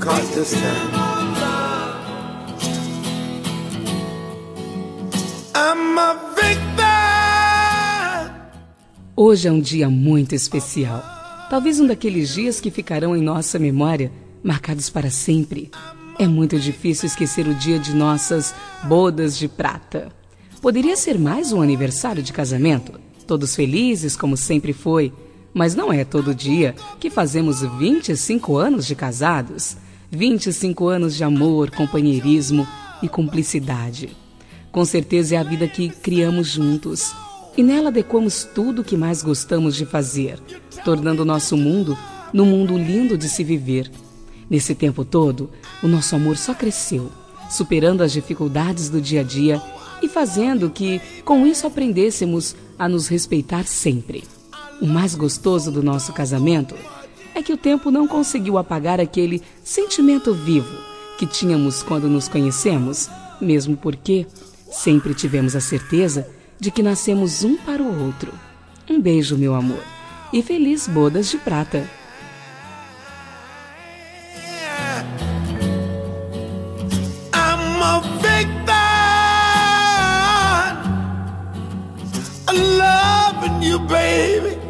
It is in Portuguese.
caught this time. I'm a victim. Hoje é um dia muito especial. Talvez um daqueles dias que ficarão em nossa memória, marcados para sempre. É muito difícil esquecer o dia de nossas bodas de prata. Poderia ser mais um aniversário de casamento, todos felizes como sempre foi, mas não é todo dia que fazemos 25 anos de casados, 25 anos de amor, companheirismo e cumplicidade. Com certeza é a vida que criamos juntos e nela adequamos tudo o que mais gostamos de fazer, tornando o nosso mundo num mundo lindo de se viver. Nesse tempo todo, o nosso amor só cresceu, superando as dificuldades do dia a dia e fazendo que, com isso, aprendêssemos a nos respeitar sempre. O mais gostoso do nosso casamento é que o tempo não conseguiu apagar aquele sentimento vivo que tínhamos quando nos conhecemos, mesmo porque sempre tivemos a certeza de que nascemos um para o outro. Um beijo, meu amor, e feliz bodas de prata. I'm a victim. Loving you, baby.